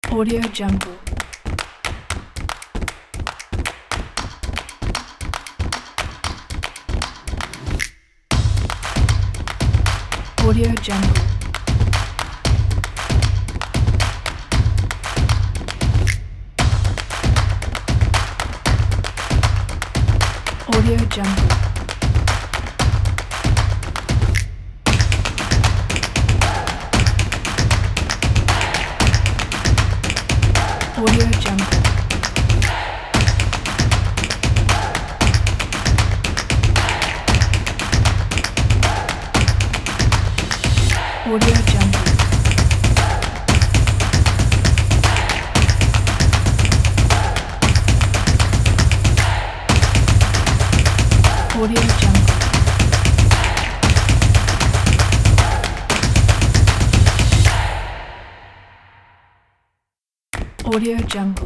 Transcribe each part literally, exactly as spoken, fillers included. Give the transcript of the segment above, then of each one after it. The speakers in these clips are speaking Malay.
Audio Jungle. Audio Jungle. Audio Jungle. Audio Jungle. Audio Jungle. Audio Jungle. Audio Jungle.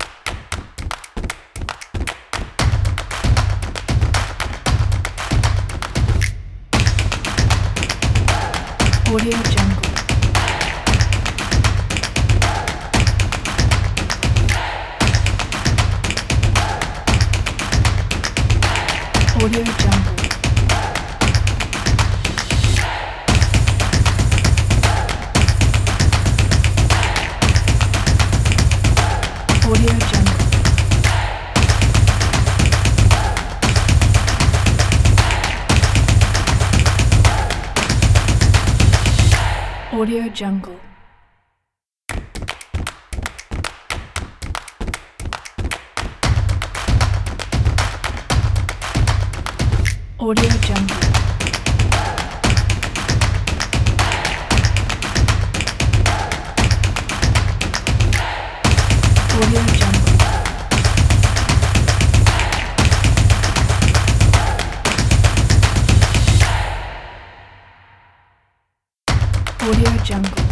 Audio Jungle. Audio Jungle. Audio Jungle. Audio Jungle. Audio Jungle. Audio Jungle. Audio Jungle.